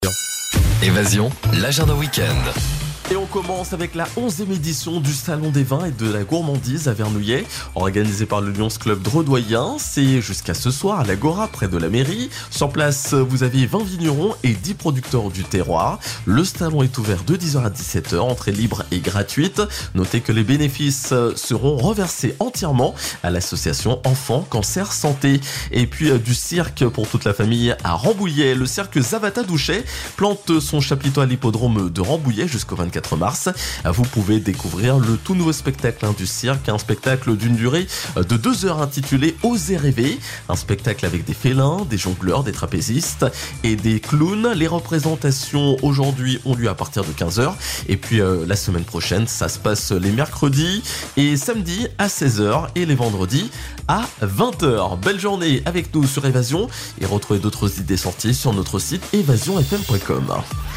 Évasion, l'agenda week-end. Et on commence avec la 11e édition du Salon des vins et de la gourmandise à Vernouillet, organisé par le Lions Club Dredouayen. C'est jusqu'à ce soir à l'Agora, près de la mairie. Sur place, vous avez 20 vignerons et 10 producteurs du terroir. Le salon est ouvert de 10h à 17h, entrée libre et gratuite. Notez que les bénéfices seront reversés entièrement à l'association Enfants Cancer Santé. Et puis du cirque pour toute la famille à Rambouillet. Le cirque Zavata Douchet plante son chapiteau à l'hippodrome de Rambouillet jusqu'au 24 mars. Vous pouvez découvrir le tout nouveau spectacle du cirque, un spectacle d'une durée de 2 heures intitulé Osez rêver, un spectacle avec des félins, des jongleurs, des trapézistes et des clowns. Les représentations aujourd'hui ont lieu à partir de 15h et puis la semaine prochaine ça se passe les mercredis et samedis à 16h et les vendredis à 20h. Belle journée avec nous sur Évasion et retrouvez d'autres idées sorties sur notre site évasionfm.com.